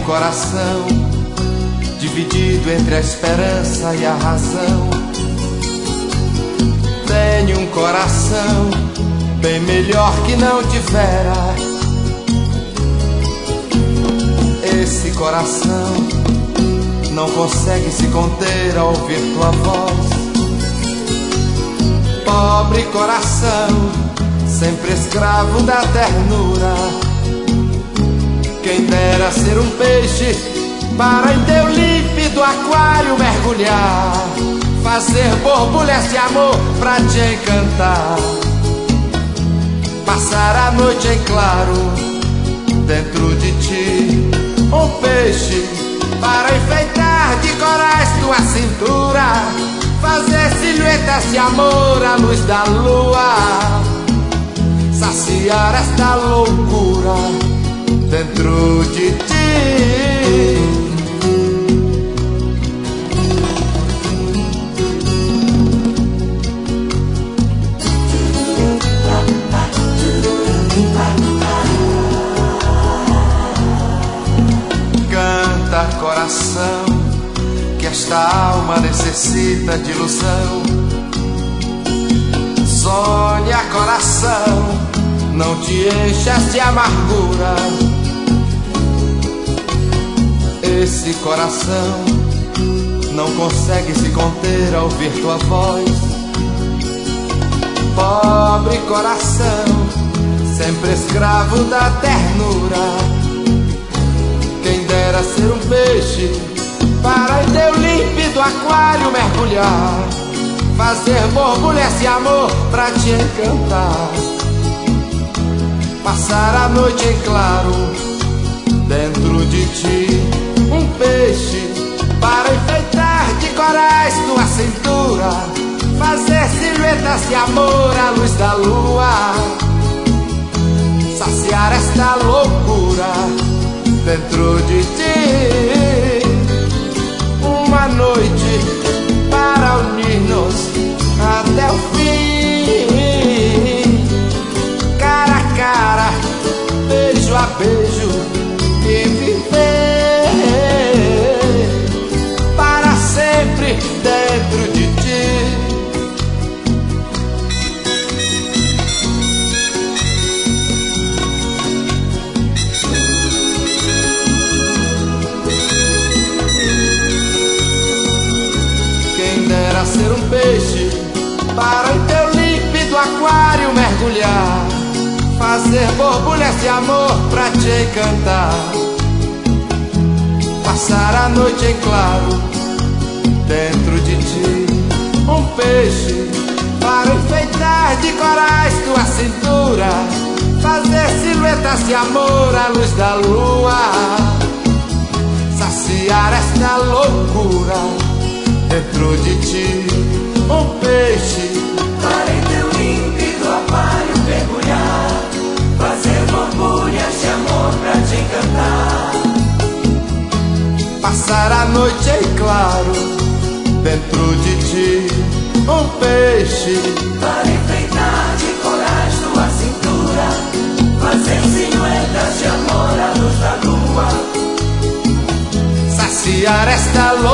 coração dividido entre a esperança e a razão. Tenho um coração bem melhor que não tivera. Esse coração não consegue se conter ao ouvir tua voz. Pobre coração, sempre escravo da ternura. Quem dera ser um peixe para em teu límpido aquário mergulhar, fazer borbulhas de amor pra te encantar, passar a noite em claro dentro de ti. Um peixe para enfeitar de corais tua cintura, fazer silhuetas de amor à luz da lua, saciar esta loucura dentro de ti. Canta, coração, que esta alma necessita de ilusão. Sonha, coração, não te enchas de amargura. Esse coração não consegue se conter ao ouvir tua voz. Pobre coração, sempre escravo da ternura. Quem dera ser um peixe para em teu límpido aquário mergulhar, fazer borbulhas de amor pra te encantar, passar a noite em claro dentro de ti. Um peixe para enfeitar de corais tua cintura, fazer silhuetas de amor à luz da lua, saciar esta loucura dentro de ti. Uma noite para unir-nos até o fim, cara a cara, beijo a beijo, e viver para sempre dentro de ti. Quem dera ser um peixe para em teu límpido aquário mergulhar, fazer borbulhas de amor pra te encantar, passar a noite em claro dentro de ti. Um peixe para enfeitar de corais tua cintura, fazer silhuetas de amor à luz da lua, saciar esta loucura dentro de ti. Um peixe para em teu límpido aquário mergulhar, fazer borbulhas de amor pra te encantar, passar a noite em claro dentro de ti. Um peixe para enfeitar de corais tua cintura, fazer silhuetas de amor à luz da lua, saciar esta loucura